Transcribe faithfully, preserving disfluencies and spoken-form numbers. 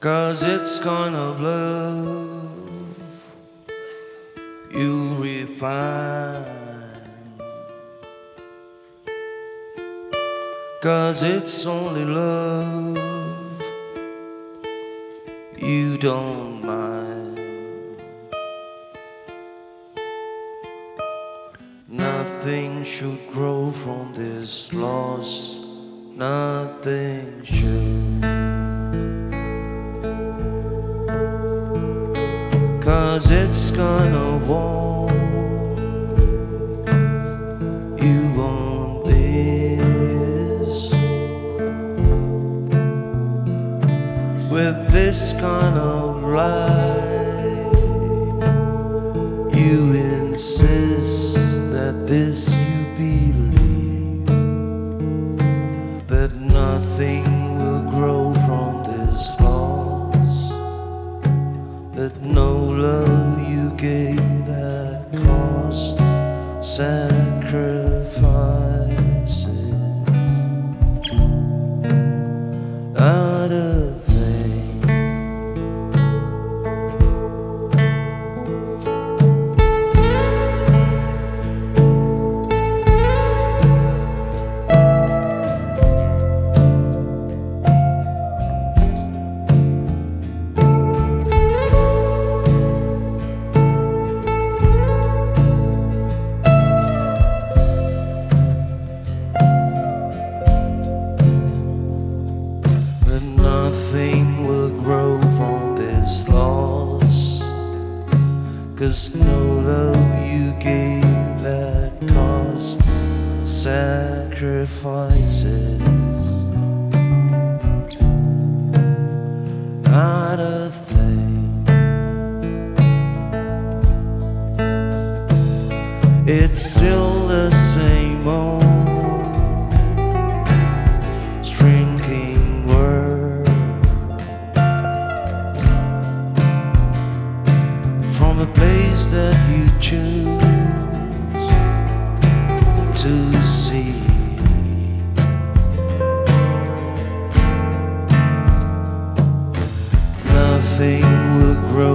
'Cause it's kind of love you refine, 'cause it's only love you don't mind. Nothing should grow from this loss, nothing should, 'cause it's gonna want you want this. With this kind of life, you insist that this you believe, that nothing will grow from this loss, that no love you gave that cost sacrifices. Out of nothing will grow from this loss, 'cause no love you gave that cost sacrifices. Not a thing. It's still the same old shrinking word from the place that you choose to see. Nothing will grow